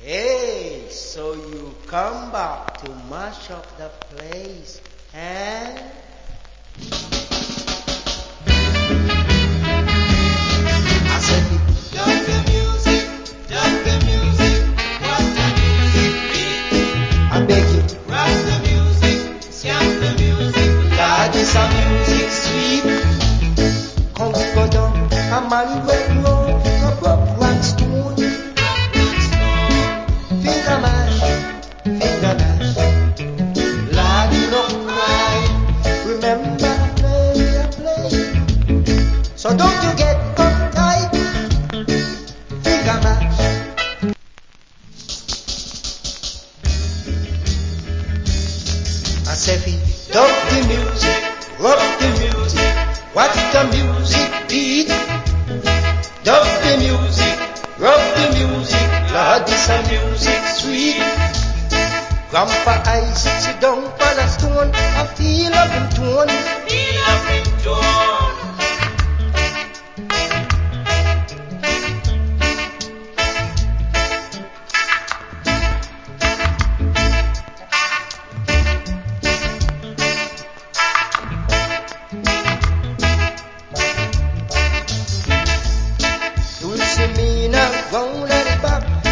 Hey, so you come back to mash up the place, eh? I said, Just the music, what the music beat. I beg you, Rock the music, scan the music, Lord, this a music sweet. Come go down, a man went low, a broke one stone. Finger mash, Lord, don't cry. Remember, I play. So don't you get uptight. Finger mash. I say, dub the music, rock the music, watch the music beat. Dub the music, rock the music, Lord, this a music sweet. Grandpa Isaac sit down on a stone, I feel up in